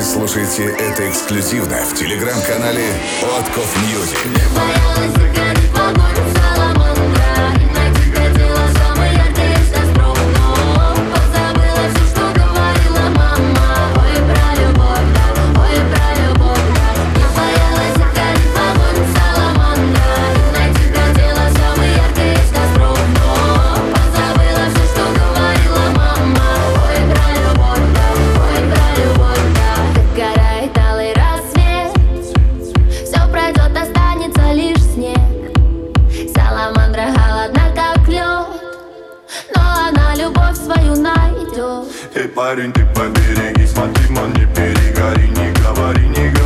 слушаете это эксклюзивно в телеграм-канале Подков Мьюзик. Боялась загореть в огонь саламандра и найти хотела самый яркий костров, но позабыла все, что говорила мама. Ой, про любовь, да, ой, про любовь, да. Я боялась загореть в огонь саламандра и найти хотела самый яркий костров, но позабыла все, что говорила мама. Ой, про любовь, да, ой, про любовь, да. Догорает алый рассвет, все пройдет, останется лишь снег. Саламандра холодна, как лед, но она любовь свою найдет. Эй, парень, ты побереги, смотри, ман, не перегори, не говори, не говори.